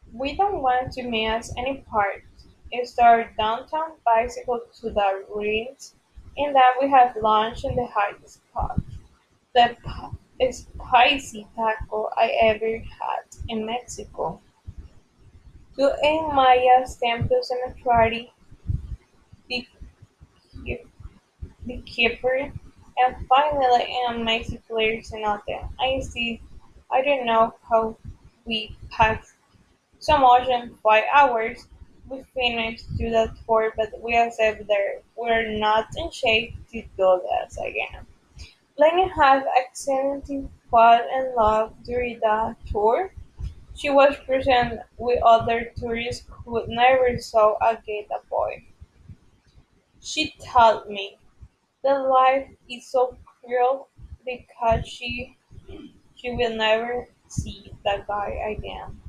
We don't want to miss any part. It's our downtown bicycle to the ruins, and then we have lunch in the hot spot. The spicy taco I ever had in Mexico. To end Maya's Temple Cemetery, the, the keeper, and finally in Mexico Players Cenote. I don't know how we packed so much in 5 hours. We finished to that tour, but we accept that we're not in shape to do this again. Lenny had accidentally fall in love during the tour. She was present with other tourists who never saw a gator boy. She told me that life is so cruel because she will never see that guy again.